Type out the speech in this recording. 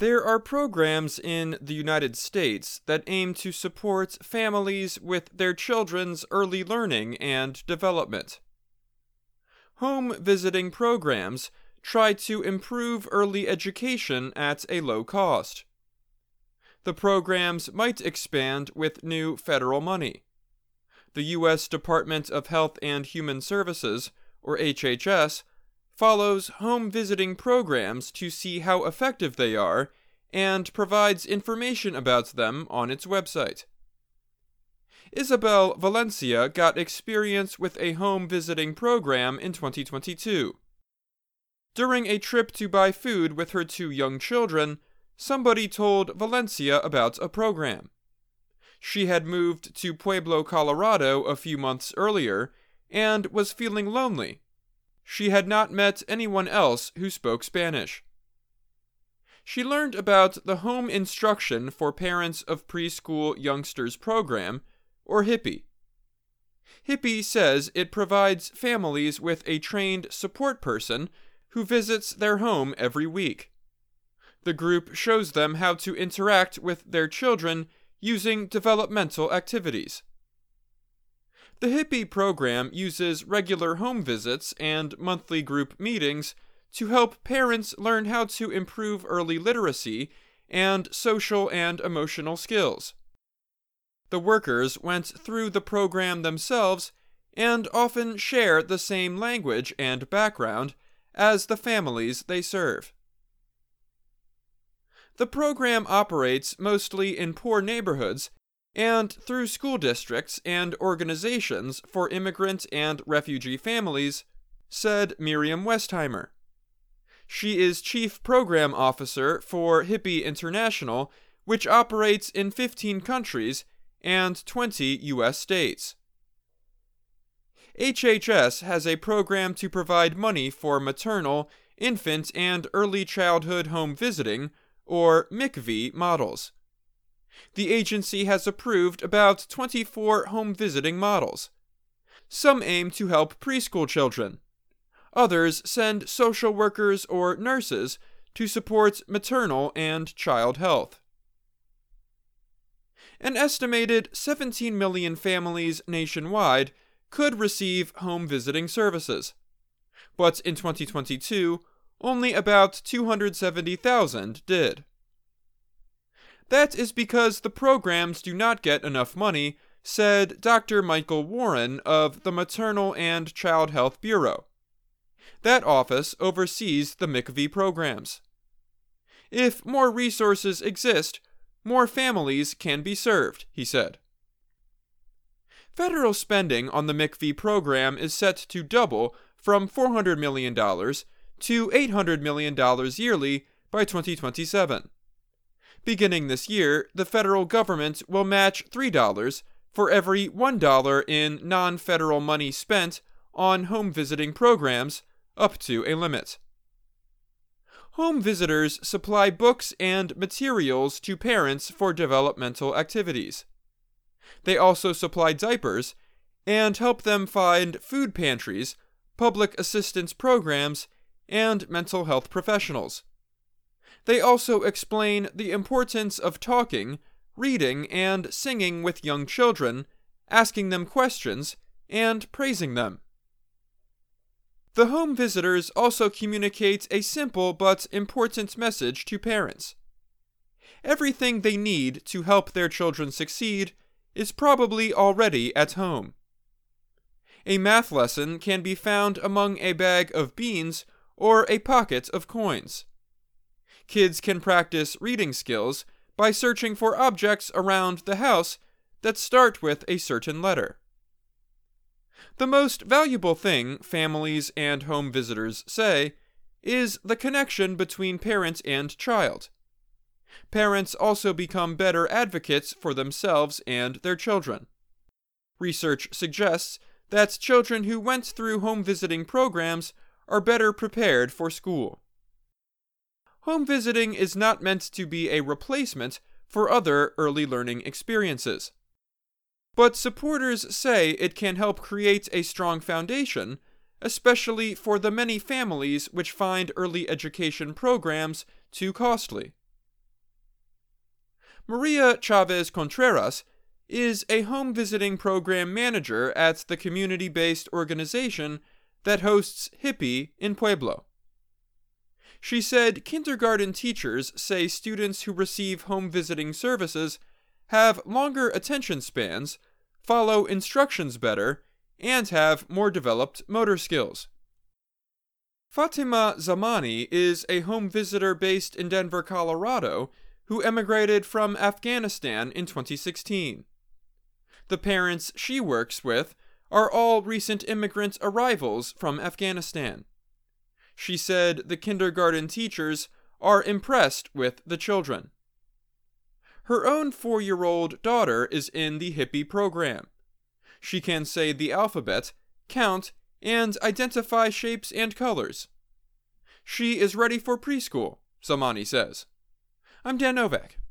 There are programs in the United States that aim to support families with their children's early learning and development. Home visiting programs try to improve early education at a low cost. The programs might expand with new federal money. The U.S. Department of Health and Human Services, or HHS, follows home visiting programs to see how effective they are and provides information about them on its website. Isabel Valencia got experience with a home visiting program in 2022. During a trip to buy food with her two young children, somebody told Valencia about a program. She had moved to Pueblo, Colorado a few months earlier and was feeling lonely. She had not met anyone else who spoke Spanish. She learned about the Home Instruction for Parents of Preschool Youngsters program, or HIPPY. HIPPY says it provides families with a trained support person who visits their home every week. The group shows them how to interact with their children using developmental activities. The HIPPY program uses regular home visits and monthly group meetings to help parents learn how to improve early literacy and social and emotional skills. The workers went through the program themselves and often share the same language and background as the families they serve. The program operates mostly in poor neighborhoods and through school districts and organizations for immigrant and refugee families, said Miriam Westheimer. She is Chief Program Officer for HIPPY International, which operates in 15 countries and 20 U.S. states. HHS has a program to provide money for maternal, infant, and early childhood home visiting, or MICV models. The agency has approved about 24 home visiting models. Some aim to help preschool children. Others send social workers or nurses to support maternal and child health. An estimated 17 million families nationwide could receive home visiting services. But in 2022, only about 270,000 did. That is because the programs do not get enough money, said Dr. Michael Warren of the Maternal and Child Health Bureau. That office oversees the MICV programs. If more resources exist, more families can be served, he said. Federal spending on the MICV program is set to double from $400 million to $800 million yearly by 2027. Beginning this year, the federal government will match $3 for every $1 in non-federal money spent on home visiting programs, up to a limit. Home visitors supply books and materials to parents for developmental activities. They also supply diapers and help them find food pantries, public assistance programs, and mental health professionals. They also explain the importance of talking, reading, and singing with young children, asking them questions, and praising them. The home visitors also communicate a simple but important message to parents. Everything they need to help their children succeed is probably already at home. A math lesson can be found among a bag of beans or a pocket of coins. Kids can practice reading skills by searching for objects around the house that start with a certain letter. The most valuable thing families and home visitors say is the connection between parent and child. Parents also become better advocates for themselves and their children. Research suggests that children who went through home visiting programs are better prepared for school. Home visiting is not meant to be a replacement for other early learning experiences. But supporters say it can help create a strong foundation, especially for the many families which find early education programs too costly. Maria Chavez Contreras is a home visiting program manager at the community-based organization that hosts Hippie in Pueblo. She said kindergarten teachers say students who receive home visiting services have longer attention spans, follow instructions better, and have more developed motor skills. Fatima Zamani is a home visitor based in Denver, Colorado, who emigrated from Afghanistan in 2016. The parents she works with are all recent immigrant arrivals from Afghanistan. She said the kindergarten teachers are impressed with the children. Her own 4-year-old daughter is in the Hippie program. She can say the alphabet, count, and identify shapes and colors. She is ready for preschool, Zamani says. I'm Dan Novak.